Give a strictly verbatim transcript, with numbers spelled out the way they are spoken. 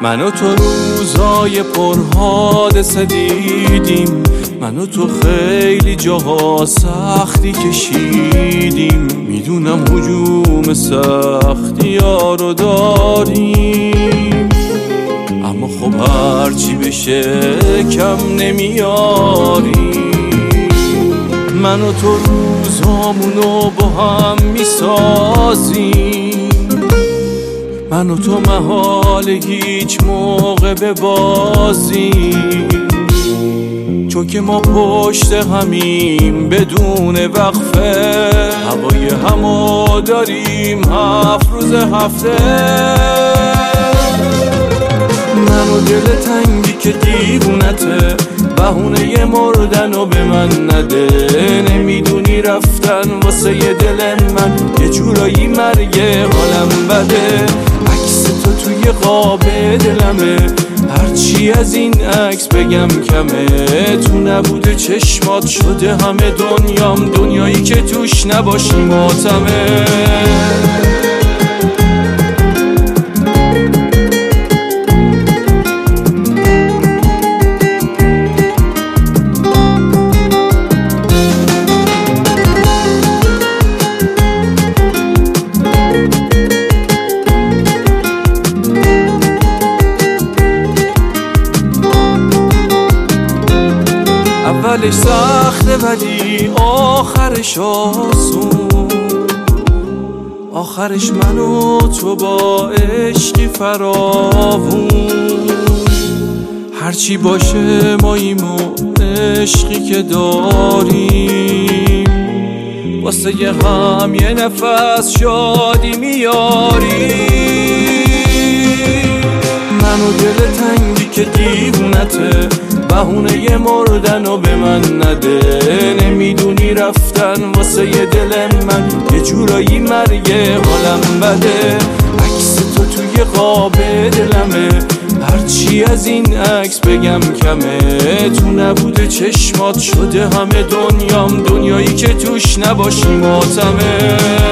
من و تو روزای پرحادثه دیدیم، من و تو خیلی جاها سختی کشیدیم. میدونم هجوم سختی ها رو داریم، اما خب هرچی بشه کم نمیاریم. من و تو روزامونو با هم میسازیم، من و تو محال هیچ موقع ببازیم، چون که ما پشت همیم بدون وقفه. هوای همو داریم هفت روز هفته. من و دل تنگی که دیوونته، بهونه مردن و به من نده. نمیدونی رفتن واسه دل من یه جورایی مرگ حالم بده. عکس تو توی قاب دلمه، هرچی از این عکس بگم کمه. تو نبوده چشمات شده همه دنیام، دنیایی که توش نباشی ماتمه. اولش سخته ولی آخرش آسون، آخرش من و تو با عشقی فراوون. هرچی باشه ماییم و عشقی که داریم، واسه یه هم یه نفس شادی میاریم. من و دل تنگی که دیوونته، بهونه مردن و به من نده. نمیدونی رفتن واسه دل من یه جورایی مرگ حالم بده. عکس تو توی قاب دلمه، هرچی از این عکس بگم کمه. تو نبوده چشمات شده همه دنیام، دنیایی که توش نباشی ماتمه.